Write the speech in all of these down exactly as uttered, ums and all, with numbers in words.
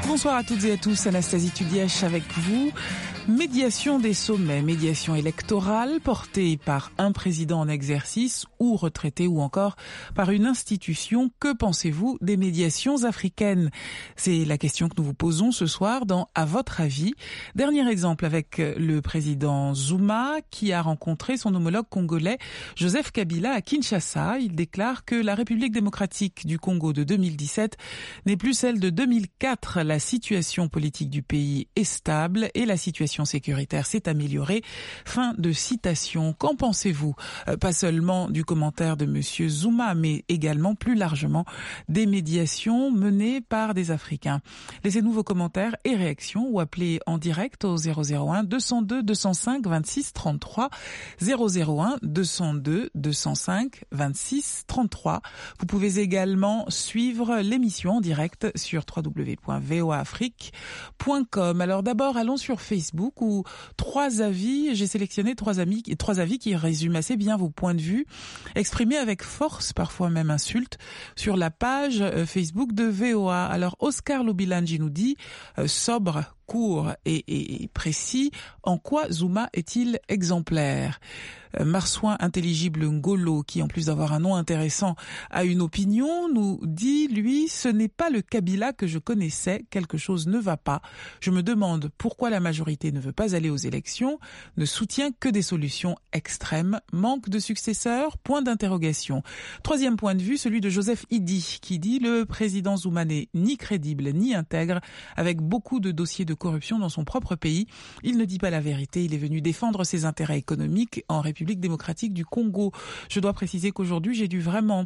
Bonsoir à toutes et à tous, Anastasie Tudièche avec vous. Médiation des sommets, médiation électorale portée par un président en exercice ou retraité ou encore par une institution. Que pensez-vous des médiations africaines? C'est la question que nous vous posons ce soir dans À votre avis. Dernier exemple avec le président Zuma qui a rencontré son homologue congolais Joseph Kabila à Kinshasa. Il déclare que la République démocratique du Congo de deux mille dix-sept n'est plus celle de deux mille quatre. La situation politique du pays est stable et la situation sécuritaire s'est améliorée. Fin de citation. Qu'en pensez-vous? euh, Pas seulement du commentaire de Monsieur Zuma, mais également plus largement des médiations menées par des Africains. Laissez-nous vos commentaires et réactions ou appelez en direct au zéro zéro un deux cent deux deux cent cinq vingt-six trente-trois, zéro zéro un deux cent deux deux cent cinq vingt-six trente-trois. Vous pouvez également suivre l'émission en direct sur w w w point v o a afrique point com. Alors d'abord, allons sur Facebook où trois avis, j'ai sélectionné trois amis, trois avis qui résument assez bien vos points de vue, exprimés avec force, parfois même insultes, sur la page Facebook de V O A. Alors Oscar Lobilanji nous dit euh, sobre, court et, et, et précis. En quoi Zuma est-il exemplaire? euh, Marsouin Intelligible Ngolo, qui en plus d'avoir un nom intéressant a une opinion, nous dit, lui, ce n'est pas le Kabila que je connaissais, quelque chose ne va pas. Je me demande pourquoi la majorité ne veut pas aller aux élections, ne soutient que des solutions extrêmes, manque de successeurs, point d'interrogation. Troisième point de vue, celui de Joseph Idi, qui dit le président Zuma n'est ni crédible ni intègre, avec beaucoup de dossiers de corruption dans son propre pays. Il ne dit pas la vérité, il est venu défendre ses intérêts économiques en République démocratique du Congo. Je dois préciser qu'aujourd'hui, j'ai dû vraiment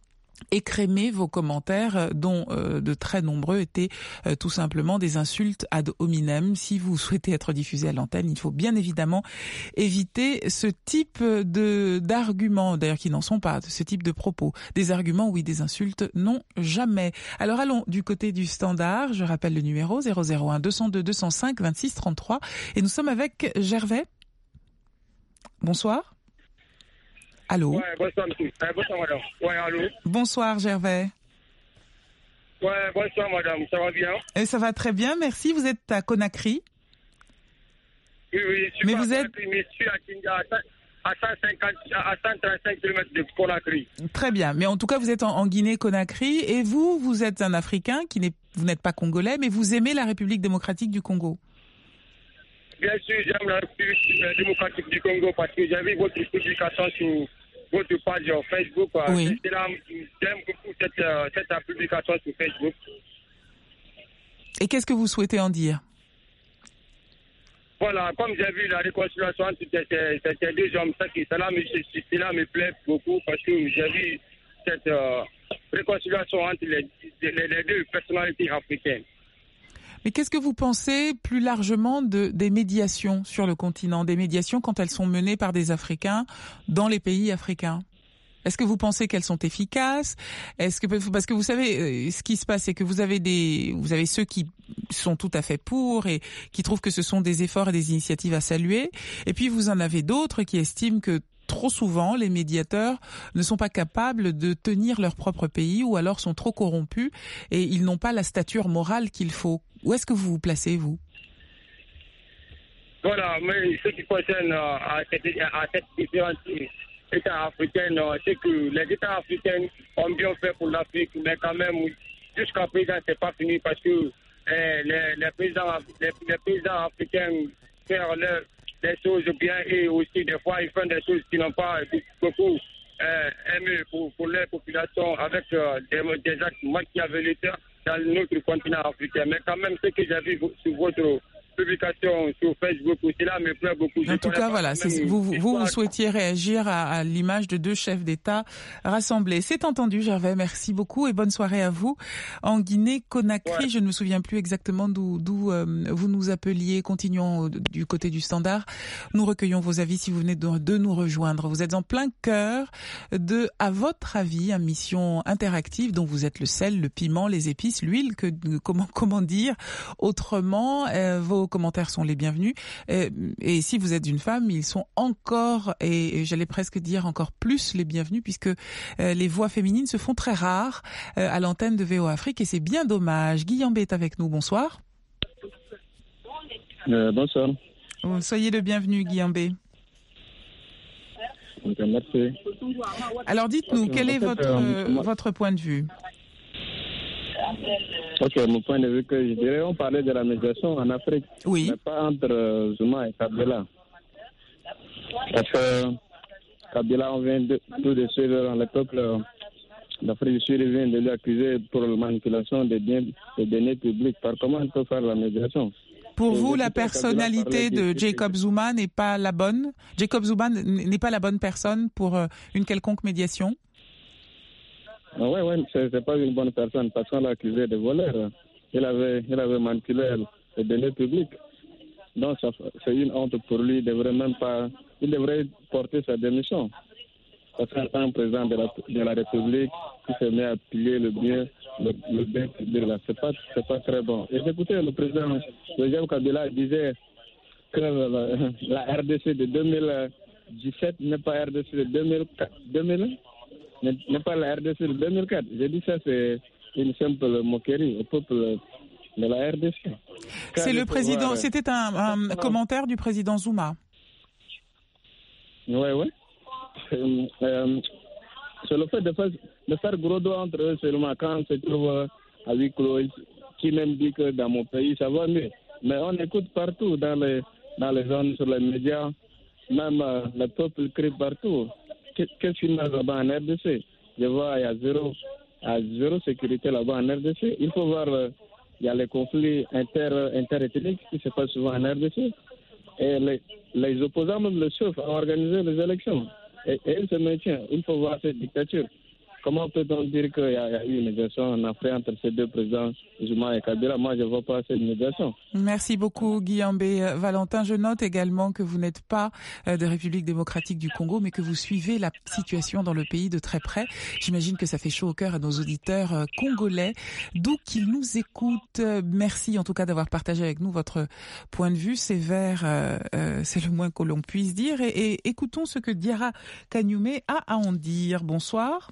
écrémer vos commentaires dont euh, de très nombreux étaient euh, tout simplement des insultes ad hominem. Si vous souhaitez être diffusé à l'antenne, il faut bien évidemment éviter ce type de d'arguments, d'ailleurs qui n'en sont pas, ce type de propos. Des arguments, oui, des insultes, non, jamais. Alors allons du côté du standard, je rappelle le numéro zéro zéro un deux cent deux deux cent cinq vingt-six trente-trois et nous sommes avec Gervais. Bonsoir. Allô? Ouais, bonsoir, monsieur. Euh, bonsoir, madame. Ouais, allô? Bonsoir, Gervais. Ouais, bonsoir, madame. Ça va bien? Et ça va très bien, merci. Vous êtes à Conakry? Oui, oui. Je suis Mais pas vous à êtes... Conakry, mais je suis à, Kinga, à cent cinquante, à cent trente-cinq kilomètres de Conakry. Très bien. Mais en tout cas, vous êtes en, en Guinée-Conakry. Et vous, vous êtes un Africain qui n'est... Vous n'êtes pas congolais, mais vous aimez la République démocratique du Congo? Bien sûr, j'aime la République démocratique du Congo parce que j'ai vu votre publication sur votre page Facebook. Oui. Là, j'aime beaucoup cette, euh, cette publication sur Facebook. Et qu'est-ce que vous souhaitez en dire? Voilà, comme j'ai vu la réconciliation entre ces, ces, ces deux hommes, ça, cela, me, cela me plaît beaucoup parce que j'ai vu cette euh, réconciliation entre les, les, les deux personnalités africaines. Mais qu'est-ce que vous pensez plus largement de, des médiations sur le continent, des médiations quand elles sont menées par des Africains dans les pays africains? Est-ce que vous pensez qu'elles sont efficaces? Est-ce que parce que vous savez, ce qui se passe, c'est que vous avez des, vous avez ceux qui sont tout à fait pour et qui trouvent que ce sont des efforts et des initiatives à saluer, et puis vous en avez d'autres qui estiment que trop souvent, les médiateurs ne sont pas capables de tenir leur propre pays ou alors sont trop corrompus et ils n'ont pas la stature morale qu'il faut. Où est-ce que vous vous placez, vous? Voilà, mais ce qui concerne euh, à, cette, à cette différence États africains, euh, c'est que les États africains ont bien fait pour l'Afrique, mais quand même, jusqu'à présent, c'est pas fini parce que euh, les, les, paysans, les, les paysans africains font leur des choses bien et aussi des fois ils font des choses qui n'ont pas beaucoup euh, aimé pour, pour les populations avec euh, des, des actes machiavéliques dans notre continent africain. Mais quand même, ce que j'ai vu sur votre publication sur Facebook, cela me plaît beaucoup. En tout cas, voilà, c'est, vous, vous, vous souhaitiez réagir à, à l'image de deux chefs d'État rassemblés. C'est entendu, Gervais, merci beaucoup et bonne soirée à vous. En Guinée-Conakry, ouais. Je ne me souviens plus exactement d'où, d'où euh, vous nous appeliez. Continuons du côté du standard. Nous recueillons vos avis si vous venez de, de nous rejoindre. Vous êtes en plein cœur de À votre avis, une mission interactive dont vous êtes le sel, le piment, les épices, l'huile, que comment comment dire autrement. Euh, vos vos commentaires sont les bienvenus. Et, et si vous êtes une femme, ils sont encore, et, et j'allais presque dire encore plus les bienvenus, puisque euh, les voix féminines se font très rares euh, à l'antenne de V O Afrique, et c'est bien dommage. Guillaume est avec nous, bonsoir. Euh, bonsoir. Soyez le bienvenu, Guillaume. Okay, merci. Alors dites-nous, quel est en fait, votre, euh, moi... votre point de vue? Ok, mon point de vue, que je dirais, on parlait de la médiation en Afrique, oui. mais pas entre euh, Zuma et Kabila. Parce que Kabila, on vient de, tout de suite, le peuple d'Afrique du Sud vient de lui accuser pour la manipulation des biens, des deniers publics. Par comment on peut faire la médiation? Pour vous, la personnalité de Jacob Zuma n'est pas la bonne? Jacob Zuma n'est pas la bonne personne pour une quelconque médiation? Oui, oui, c'est, c'est pas une bonne personne parce qu'on l'a accusé de voleur. Il avait, il avait manipulé les deniers publics. Donc, ça, c'est une honte pour lui. Il devrait même pas, il devrait porter sa démission. Parce qu'en tant que président de la, de la République, qui se met à piller le bien, le, le bien public, là, c'est pas, c'est pas très bon. Et écoutez, le président Joseph Kabila disait que la, la R D C de deux mille dix-sept n'est pas R D C de deux mille quatre, deux mille, n'est pas la R D C de deux mille quatre. J'ai dit ça, c'est une simple moquerie au peuple de la R D C. Car c'est le président, pouvoir, c'était un, un commentaire du président Zuma. Oui, oui. Euh, euh, c'est le fait de faire, de faire gros dos entre eux seulement quand on se trouve à huis clos, qui même dit que dans mon pays ça va mieux. Mais on écoute partout dans les, dans les zones, sur les médias, même euh, le peuple crie partout. Qu'est-ce qu'il y a là-bas en R D C? Je vois, il y a zéro, à zéro sécurité là-bas en R D C. Il faut voir, euh, il y a les conflits inter, interethniques qui se passent souvent en R D C. Et les, les opposants même le chef à organiser les élections. Et, et il se maintient. Il faut voir cette dictature. Comment peut-on dire qu'il y, y a eu une médiation en Afrique entre ces deux présidents, Zuma et Kabila? Moi, je ne vois pas cette médiation. Merci beaucoup, Guillaume B. Valentin. Je note également que vous n'êtes pas de République démocratique du Congo, mais que vous suivez la situation dans le pays de très près. J'imagine que ça fait chaud au cœur à nos auditeurs congolais, d'où qu'ils nous écoutent. Merci en tout cas d'avoir partagé avec nous votre point de vue sévère, euh, c'est le moins que l'on puisse dire. Et, et écoutons ce que Diarra Kanyumé a à en dire. Bonsoir.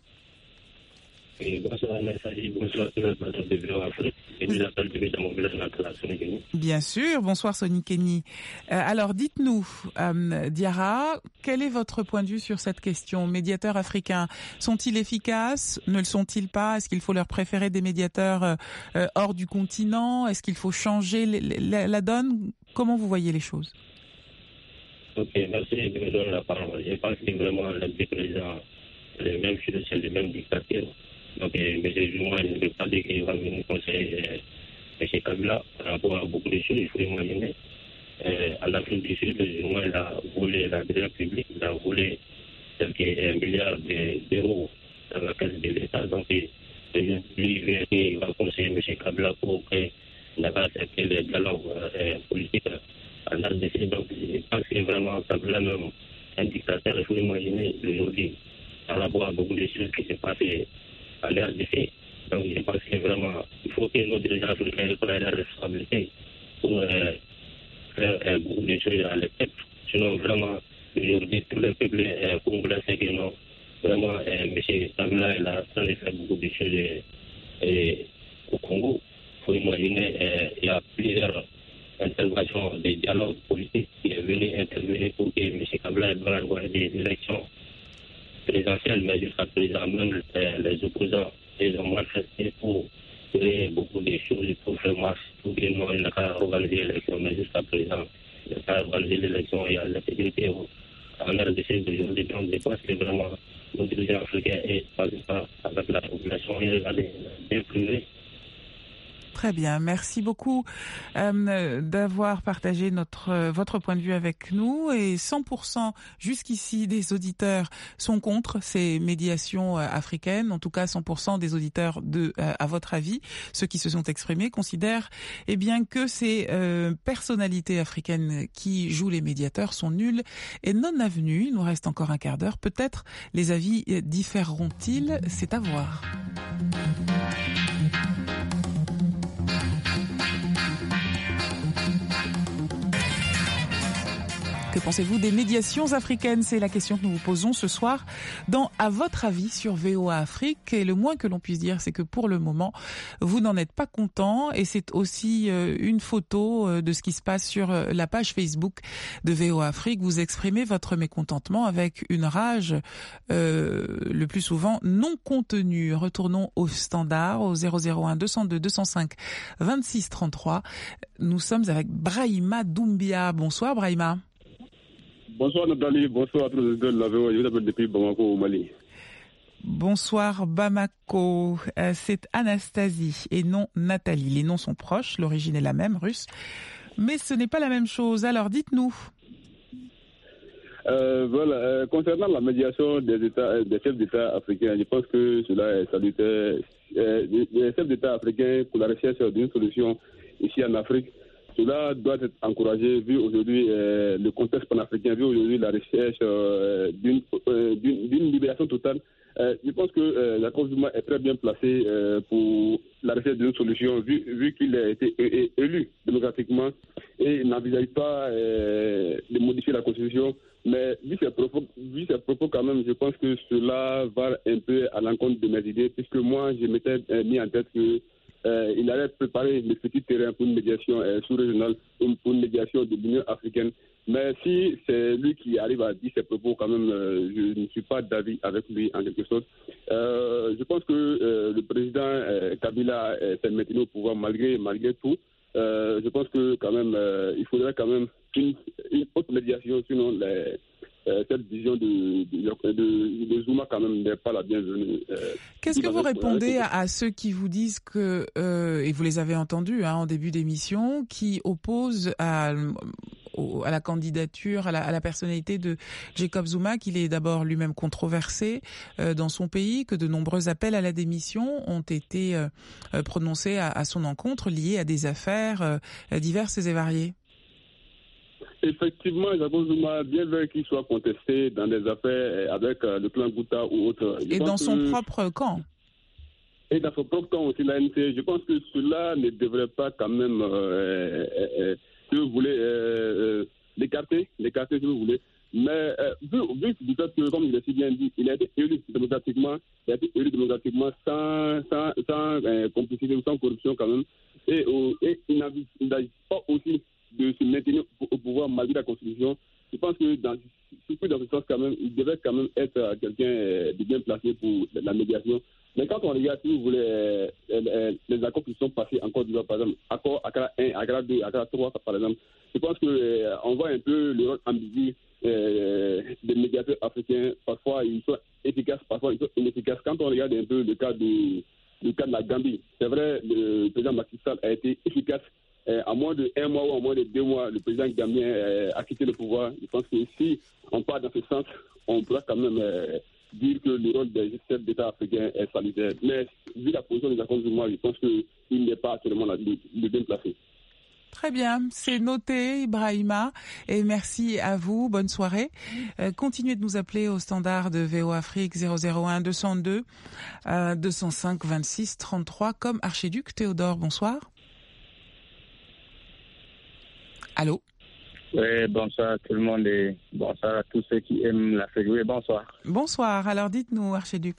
Et bonsoir, merci. Bonsoir, madame de V O Afrique. Et nous appelle de mon village natal, Sonny Kenny. Bien sûr, bonsoir Sonny Kenny. Euh, alors dites-nous, euh, Diarra, quel est votre point de vue sur cette question? Médiateurs africains, sont-ils efficaces? Ne le sont-ils pas? Est-ce qu'il faut leur préférer des médiateurs euh, hors du continent? Est-ce qu'il faut changer la, la donne? Comment vous voyez les choses? Ok, merci de me donner la parole. Je pense que vraiment les présidents, les mêmes choses, c'est les mêmes dictatures. Donc, M. Zuma ne veut pas dire qu'il va venir conseiller M. Kabila par rapport à beaucoup de choses. Il faut imaginer. Euh, en Afrique du Sud, Zuma il a volé la dette publique, il a volé un milliard d'euros dans la caisse de l'État. Donc, lui, il va conseiller M. Kabila pour qu'il n'a pas accepté les dialogues euh, politiques en R D C. Donc, je pense que vraiment Kabila même un dictateur. Il faut imaginer aujourd'hui par rapport à beaucoup de choses qui se passent à l'R D C. Donc je pense que vraiment, il faut que nos dirigeants africains prennent la responsabilité pour euh, faire euh, beaucoup de choses à l'époque. Sinon, vraiment, aujourd'hui, tous les peuples euh, congolais, c'est que non, vraiment, euh, M. Kabila, il a en train de faire beaucoup de choses euh, au Congo. Il faut imaginer, euh, il y a plusieurs interventions des dialogues politiques qui est venu intervenir pour que M. Kabila ait avoir des élections présidentielle, mais jusqu'à présent, même euh, les opposants, ils ont manifesté pour créer beaucoup de choses, pour faire marche, pour que nous, il n'a qu'à organiser l'élection, mais jusqu'à présent, il n'a qu'à organiser l'élection, il y a l'intégrité en R D C d'aujourd'hui. Donc, je pense que vraiment, nos dirigeants africains et pas avec la population, ils regardent bien privé. Très bien, merci beaucoup euh, d'avoir partagé notre euh, votre point de vue avec nous. Et cent pour cent jusqu'ici des auditeurs sont contre ces médiations euh, africaines. En tout cas, cent pour cent des auditeurs, de, euh, à votre avis, ceux qui se sont exprimés, considèrent eh bien que ces euh, personnalités africaines qui jouent les médiateurs sont nulles et non avenues. Il nous reste encore un quart d'heure. Peut-être les avis différeront-ils? C'est à voir. Que pensez-vous des médiations africaines? C'est la question que nous vous posons ce soir dans À votre avis sur V O A Afrique. Et le moins que l'on puisse dire, c'est que pour le moment, vous n'en êtes pas content. Et c'est aussi une photo de ce qui se passe sur la page Facebook de V O A Afrique. Vous exprimez votre mécontentement avec une rage euh, le plus souvent non contenue. Retournons au standard, au zéro zéro un deux cent deux deux cent cinq vingt-six trente-trois. Nous sommes avec Brahima Doumbia. Bonsoir Brahima. Bonsoir Nathalie, bonsoir à tous les auditeurs de la V O A, je vous appelle depuis Bamako au Mali. Bonsoir Bamako, euh, c'est Anastasie et non Nathalie. Les noms sont proches, l'origine est la même, russe, mais ce n'est pas la même chose. Alors dites-nous. Euh, voilà, euh, concernant la médiation des États, des chefs d'État africains, je pense que cela est salutaire. Euh, les chefs d'État africains pour la recherche d'une solution ici en Afrique. Cela doit être encouragé vu aujourd'hui euh, le contexte panafricain, vu aujourd'hui la recherche euh, d'une, euh, d'une, d'une libération totale. Euh, je pense que euh, Jacob Zuma est très bien placé euh, pour la recherche d'une solution, vu, vu qu'il a été é- élu démocratiquement et il n'envisage pas euh, de modifier la Constitution. Mais vu ses propos, vu ses propos quand même, je pense que cela va un peu à l'encontre de mes idées, puisque moi, je m'étais euh, mis en tête que Euh, il allait préparer le petit terrain pour une médiation euh, sous-régionale, pour une médiation de l'Union africaine. Mais si c'est lui qui arrive à dire ses propos, quand même, euh, je ne suis pas d'avis avec lui en quelque sorte. Euh, je pense que euh, le président euh, Kabila euh, s'est maintenu au pouvoir malgré, malgré tout. Euh, je pense que quand même, euh, il faudrait quand même une, une autre médiation, sinon les... Euh, cette vision de, de, de, de Zuma quand même n'est pas la bienvenue. Euh, Qu'est-ce que vous répondez à, à ceux qui vous disent que, euh, et vous les avez entendus hein, en début d'émission, qui opposent à, au, à la candidature, à la, à la personnalité de Jacob Zuma, qu'il est d'abord lui-même controversé euh, dans son pays, que de nombreux appels à la démission ont été euh, prononcés à, à son encontre, liés à des affaires euh, diverses et variées? Effectivement, Jacob Zuma, bien vrai qu'il soit contesté dans des affaires avec euh, le clan Gouta ou autre. Et dans son que... propre camp. Et dans son propre camp aussi, l'A N C. Je pense que cela ne devrait pas quand même, euh, euh, euh, si vous voulez, euh, euh, l'écarter, l'écarter si vous voulez. Mais euh, vu, vu du fait que, comme je l'ai si bien dit, il a été élu démocratiquement, il a été élu démocratiquement sans, sans, sans euh, complicité ou sans corruption quand même. Et, euh, et il n'agit pas aussi de se maintenir au pouvoir malgré la Constitution. Je pense que dans, surtout dans ce sens quand même, il devrait quand même être quelqu'un de bien placé pour la médiation. Mais quand on regarde, si vous voulez, euh, les accords qui sont passés en Côte d'Ivoire, par exemple, accord Accra un, Accra deux, Accra trois, par exemple, je pense qu'on euh, voit un peu le rôle ambigu euh, des médiateurs africains. Parfois, ils sont efficaces, parfois, ils sont inefficaces. Quand on regarde un peu le cas de, le cas de la Gambie, c'est vrai, le président Macky Sall a été efficace. Euh, en moins de un mois ou en moins de deux mois, le président gambien euh, a quitté le pouvoir. Je pense que si on part dans ce sens, on pourra quand même euh, dire que le rôle des chefs d'État africains est salutaire. Mais vu la position des Jacob Zuma, je pense qu'il n'est pas actuellement le, le bien placé. Très bien, c'est noté Ibrahima et merci à vous, bonne soirée. Euh, continuez de nous appeler au standard de V O Afrique zéro zéro un deux cent deux euh, deux cent cinq vingt-six trente-trois comme Archiduc Théodore. Bonsoir. Allô? Oui, bonsoir à tout le monde et bonsoir à tous ceux qui aiment l'Afrique. Oui, bonsoir. Bonsoir. Alors dites-nous, Archiduc.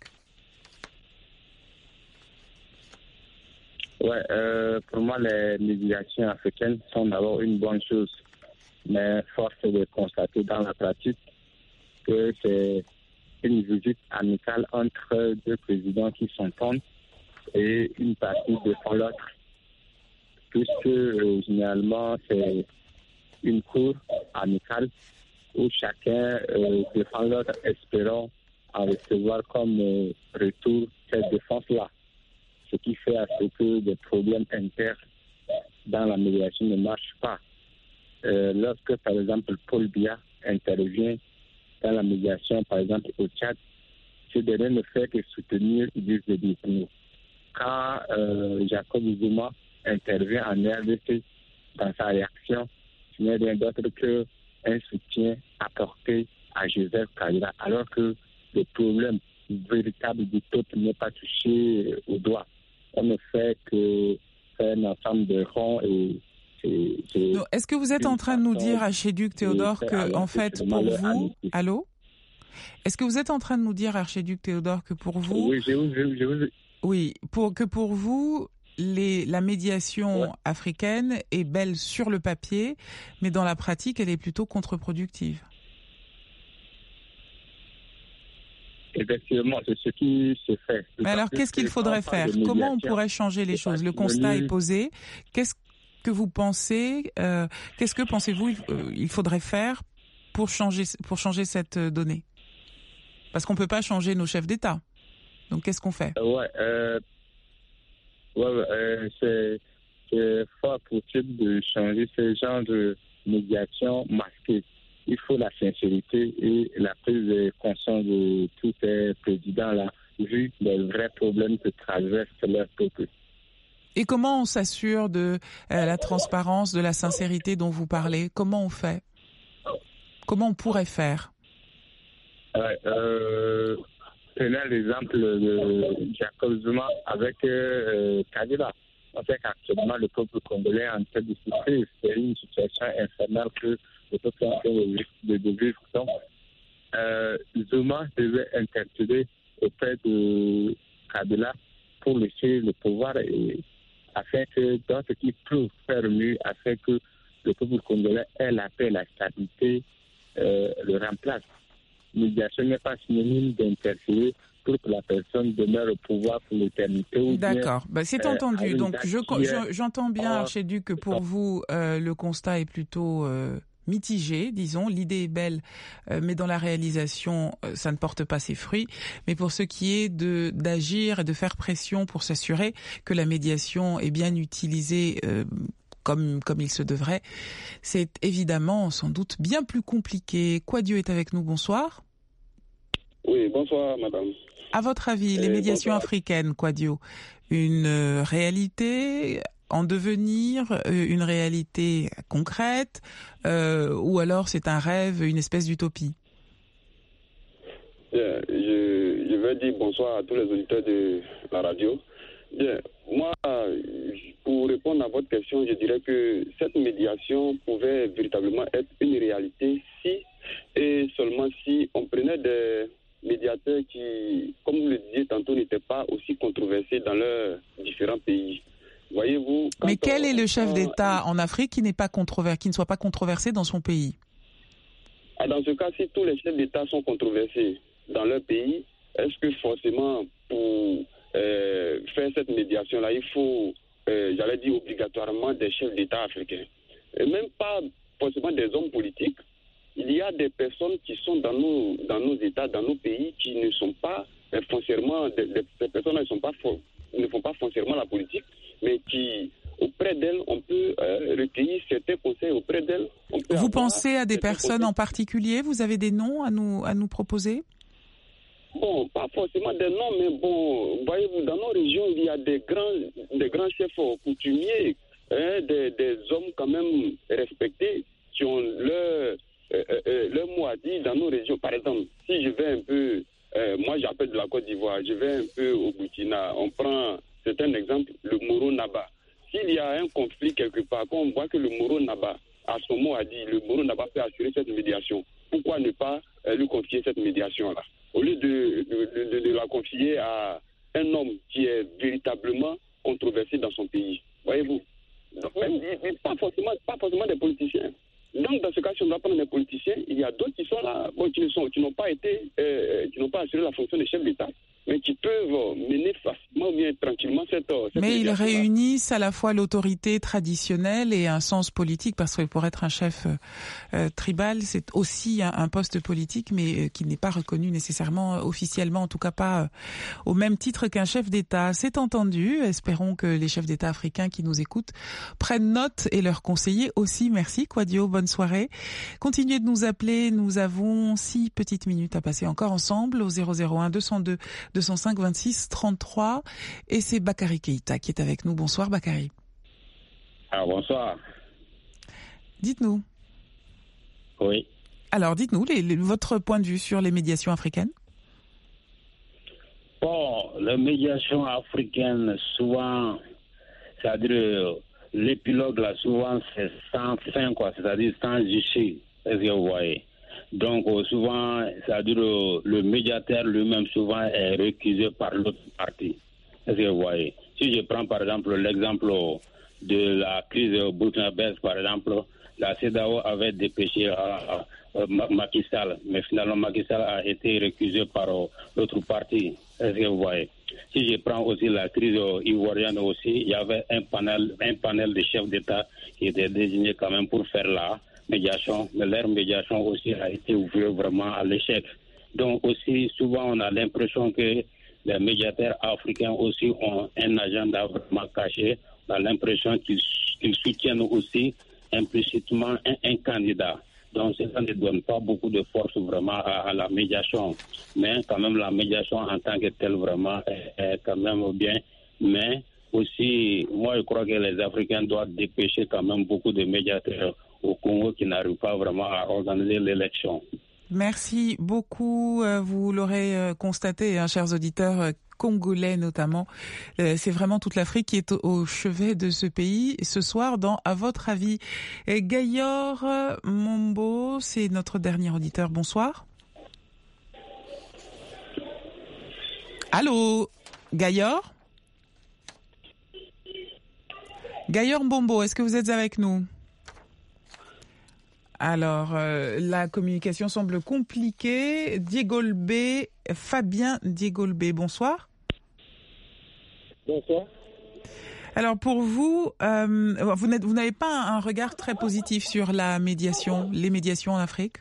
Oui, euh, pour moi, les médiations africaines sont d'abord une bonne chose. Mais force est de constater dans la pratique que c'est une visite amicale entre deux présidents qui s'entendent et une partie défend l'autre. Puisque euh, généralement, c'est une cour amicale où chacun euh, défend l'autre, espérant en recevoir comme euh, retour cette défense-là. Ce qui fait à ce que des problèmes internes dans la médiation ne marchent pas. Euh, lorsque, par exemple, Paul Biya intervient dans la médiation, par exemple, au Tchad, ce dernier ne fait que soutenir l'idée de détenus. Quand euh, Jacob Zuma intervient en R D C dans sa réaction, ce n'est rien d'autre qu'un soutien apporté à Joseph Kabila, alors que le problème véritable du peuple n'est pas touché au doigt. On ne fait que faire un ensemble de ronds et c'est, c'est non, est-ce que vous êtes en train de nous dire, Archiduc Théodore, que en fait pour vous, allô, est-ce que vous êtes en train de nous dire, Archiduc Théodore, que pour vous, oui, je, je, je, je... oui, pour que pour vous, les, la médiation ouais. africaine est belle sur le papier, mais dans la pratique, elle est plutôt contre-productive. Effectivement, c'est ce qui se fait. Mais alors, qu'est-ce qu'il faudrait faire ? Comment on pourrait changer les choses ? Le constat est posé. Qu'est-ce que vous pensez euh, Qu'est-ce que pensez-vous euh, il faudrait faire pour changer pour changer cette donnée ? Parce qu'on peut pas changer nos chefs d'État. Donc, qu'est-ce qu'on fait ? Ouais, euh, ouais, euh, c'est, c'est fort possible de changer ce genre de médiation masquée. Il faut la sincérité et la prise de conscience de tous ces présidents-là, vu les vrais problèmes que traversent leur peuple. Et comment on s'assure de euh, la transparence, de la sincérité dont vous parlez ? Comment on fait ? Comment on pourrait faire ? euh, euh, Prenez l'exemple de Jacob Zuma avec euh, Kabila. On sait qu'actuellement, le peuple congolais est en train de souffrir. C'est une situation infernale que le peuple est en train de, de vivre. Donc, euh, Zuma devait interpeller auprès de Kabila pour laisser le pouvoir et afin que d'autres qui peuvent faire mieux, afin que le peuple congolais ait la paix, la stabilité, euh, le remplace. Médiation n'est pas synonyme d'interférer pour que la personne demeure au pouvoir pour l'éternité. D'accord, bah, c'est entendu. Euh, Donc je, je, j'entends bien, Archiduc, que pour vous, euh, le constat est plutôt euh, mitigé, disons. L'idée est belle, euh, mais dans la réalisation, euh, ça ne porte pas ses fruits. Mais pour ce qui est de d'agir et de faire pression pour s'assurer que la médiation est bien utilisée euh, comme comme il se devrait, c'est évidemment sans doute bien plus compliqué. Quadio est avec nous, bonsoir. Oui, bonsoir madame. À votre avis, les médiations africaines, Quadio, une euh, réalité en devenir, euh, une réalité concrète, euh, ou alors c'est un rêve, une espèce d'utopie ? Bien, je, je veux dire bonsoir à tous les auditeurs de la radio. Bien, moi, pour répondre à votre question, je dirais que cette médiation pouvait véritablement être une réalité si et seulement si on prenait des médiateurs qui, comme vous le disiez tantôt, n'étaient pas aussi controversés dans leurs différents pays. Voyez-vous. Mais quel on, est le chef on, d'État en Afrique qui n'est pas controversé, qui ne soit pas controversé dans son pays ? Dans ce cas, si tous les chefs d'État sont controversés dans leur pays, est-ce que forcément pour euh, faire cette médiation-là, il faut, euh, j'allais dire obligatoirement des chefs d'État africains, et même pas forcément des hommes politiques. Il y a des personnes qui sont dans nos, dans nos États, dans nos pays, qui ne sont pas euh, foncièrement, des, des personnes ne sont pas, ne font pas foncièrement la politique, mais qui, auprès d'elles, on peut euh, recueillir certains conseils auprès d'elles. On peut Vous pensez à des personnes conseils. En particulier ? Vous avez des noms à nous, à nous proposer ? Bon, pas forcément des noms, mais bon, voyez-vous, dans nos régions, il y a des grands, des grands chefs coutumiers, hein, des, des hommes quand même respectés, qui ont leur, euh, euh, leur mot à dire dans nos régions. Par exemple, si je vais un peu, euh, moi j'appelle de la Côte d'Ivoire, je vais un peu au Burkina, on prend, c'est un exemple, le Moro Naba. S'il y a un conflit quelque part, quand on voit que le Moro Naba a son mot à dire, le Moro Naba peut assurer cette médiation, pourquoi ne pas euh, lui confier cette médiation-là ? Au lieu de, de, de, de la confier à un homme qui est véritablement controversé dans son pays. Voyez-vous ? Donc, même, pas, forcément, pas forcément des politiciens. Donc, dans ce cas, si on doit prendre des politiciens, il y a d'autres qui sont là, bon, qui, ne sont, qui n'ont pas été, euh, qui n'ont pas assuré la fonction de chef d'État, mais qui peuvent mener facilement ou bien tranquillement cette... cette mais ils réunissent à la fois l'autorité traditionnelle et un sens politique, parce que pour être un chef euh, tribal, c'est aussi un, un poste politique, mais euh, qui n'est pas reconnu nécessairement officiellement, en tout cas pas euh, au même titre qu'un chef d'État. C'est entendu. Espérons que les chefs d'État africains qui nous écoutent prennent note et leurs conseillers aussi. Merci Quadio, bonne soirée. Continuez de nous appeler, nous avons six petites minutes à passer encore ensemble au zéro zéro un deux cent deux deux cent cinq vingt-six trente-trois et c'est Bakary Keïta qui est avec nous. Bonsoir Bakary. Ah, bonsoir. Dites-nous. Oui. Alors dites-nous les, les, votre point de vue sur les médiations africaines. Bon, les médiations africaines, souvent, c'est-à-dire l'épilogue, là, souvent, c'est sans fin, quoi, c'est-à-dire sans issue. Est-ce que vous voyez? Donc, euh, souvent, c'est-à-dire euh, le médiateur lui-même, souvent, est récusé par l'autre partie. Est-ce que vous voyez? Si je prends, par exemple, l'exemple de la crise burkinabèse, par exemple, la CEDEAO avait dépêché à, à, à Macky Sall, mais finalement, Macky Sall a été récusé par euh, l'autre partie. Est-ce que vous voyez? Si je prends aussi la crise ivoirienne aussi, il y avait un panel, un panel de chefs d'État qui était désigné quand même pour faire la médiation, mais leur médiation aussi a été ouverte vraiment à l'échec. Donc aussi, souvent, on a l'impression que les médiateurs africains aussi ont un agenda vraiment caché. On a l'impression qu'ils, qu'ils soutiennent aussi implicitement un, un candidat. Donc, cela ne donne pas beaucoup de force vraiment à, à la médiation. Mais quand même, la médiation en tant que telle, vraiment, est, est quand même bien. Mais aussi, moi, je crois que les Africains doivent dépêcher quand même beaucoup de médiateurs au Congo qui n'arrivent pas vraiment à organiser l'élection. Merci beaucoup. Vous l'aurez constaté, hein, chers auditeurs congolais notamment. C'est vraiment toute l'Afrique qui est au chevet de ce pays ce soir dans À votre avis. Gayor Mombo, c'est notre dernier auditeur. Bonsoir. Allô, Gayor Gayor Mbombo, est-ce que vous êtes avec nous? Alors, euh, la communication semble compliquée. Diegolbe, Fabien Diegolbe, bonsoir. Bonsoir. Alors, pour vous, euh, vous, n'êtes, vous n'avez pas un regard très positif sur la médiation, les médiations en Afrique?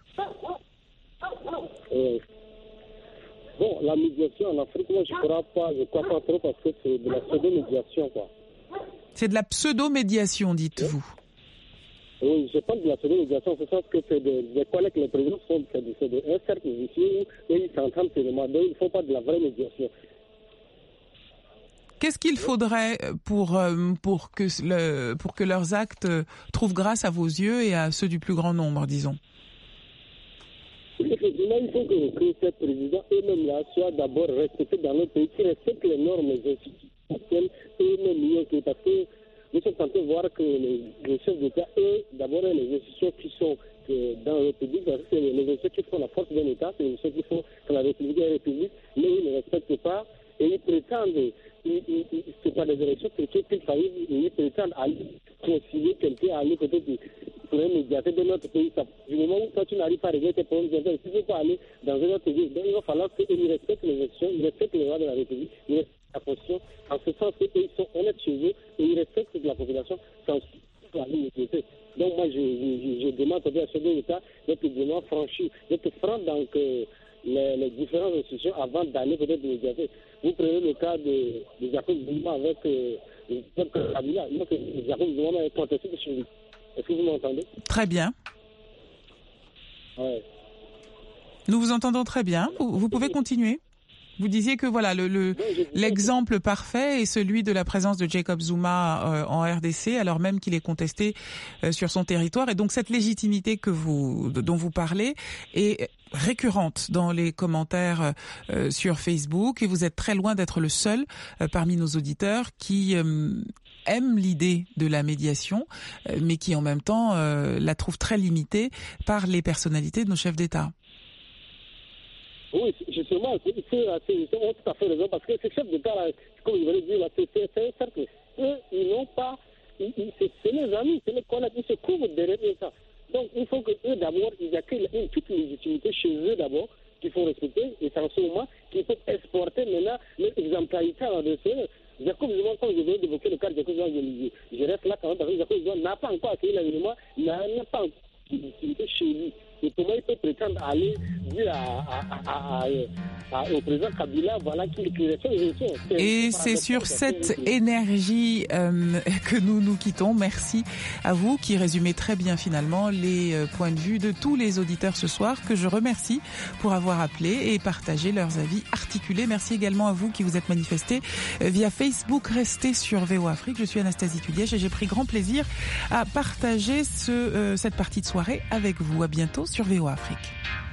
euh, Bon, la médiation en Afrique, moi, je ne crois pas, je crois pas trop parce que c'est de la pseudo-médiation, quoi. C'est de la pseudo-médiation, dites-vous? Oui, je parle de la pseudo-médiation, c'est ça que c'est des, des collègues que les présidents font, c'est de, c'est de un cercle ici où ils s'entendent seulement, donc ils ne font pas de la vraie médiation. Qu'est-ce qu'il faudrait pour, pour, que le, pour que leurs actes trouvent grâce à vos yeux et à ceux du plus grand nombre, disons? Effectivement, il faut que, que ces présidents eux-mêmes là soient d'abord respectés dans notre pays, qui respectent les normes institutionnelles eux-mêmes, parce que nous sommes tentés de voir que les, les chefs d'État, eux, d'abord, les institutions qui sont que dans la République, parce que c'est les institutions qui font la force d'un État, c'est les institutions qui font que la République est la République, mais ils ne respectent pas et ils prétendent, ils, ils, ils, c'est pas des élections qu'ils faillissent, ils prétendent aller concilier quelqu'un, aller peut-être pour un médiateur de notre pays. Ça, du moment où toi tu n'arrives pas à régler tes problèmes, si tu ne peux pas aller dans un autre pays, donc il va falloir qu'ils respectent les élections, ils respectent les lois de la République, ils respectent la fonction, en ce sens qu'ils sont honnêtes chez eux et ils respectent la population sans la limiter. Donc moi je, je, je demande à ce l'État d'être vraiment franchi, d'être franc dans que les, les différentes institutions avant d'aller peut-être médiater. Vous prenez le cas de, de Jacob Zuma avec euh, Kabila. Moi, Jacob Zuma est contesté sur lui. Est-ce que vous m'entendez? Très bien. Ouais. Nous vous entendons très bien. Vous, vous pouvez continuer. Vous disiez que voilà le, le l'exemple parfait est celui de la présence de Jacob Zuma euh, en R D C, alors même qu'il est contesté euh, sur son territoire. Et donc cette légitimité que vous dont vous parlez est récurrente dans les commentaires euh, sur Facebook, et vous êtes très loin d'être le seul euh, parmi nos auditeurs qui euh, aime l'idée de la médiation, euh, mais qui en même temps euh, la trouve très limitée par les personnalités de nos chefs d'État. Oui, justement, c'est, c'est, c'est, c'est tout à fait raison, parce que ces chefs d'État, là, comme je voulais dire, là, c'est, c'est, c'est certain. Eux, ils n'ont pas, ils, ils, c'est, c'est les amis, c'est les collègues, ils se couvrent derrière ça. Donc, il faut que eux, d'abord, ils accueillent une toute légitimité chez eux, d'abord, qu'il faut respecter, et c'est en ce moment qu'ils peuvent exporter maintenant l'exemplarité en R D C. Jacob Zuma, quand je viens d'évoquer le cas de Jacob Zuma, je, je reste là quand même, parce que Jacob Zuma n'a pas encore accueilli l'événement, il n'a pas encore légitimité chez lui. Et comment il peut prétendre aller dire à, à, à, à, à, au président Kabila, voilà, qu'il qu'il fait les élections. Et c'est sur cette énergie euh, que nous nous quittons. Merci à vous qui résumez très bien finalement les euh, points de vue de tous les auditeurs ce soir, que je remercie pour avoir appelé et partagé leurs avis articulés. Merci également à vous qui vous êtes manifestés euh, via Facebook. Restez sur V O A Afrique. Je suis Anastasie Tudièche et j'ai pris grand plaisir à partager ce, euh, cette partie de soirée avec vous. À bientôt sur V O A Afrique.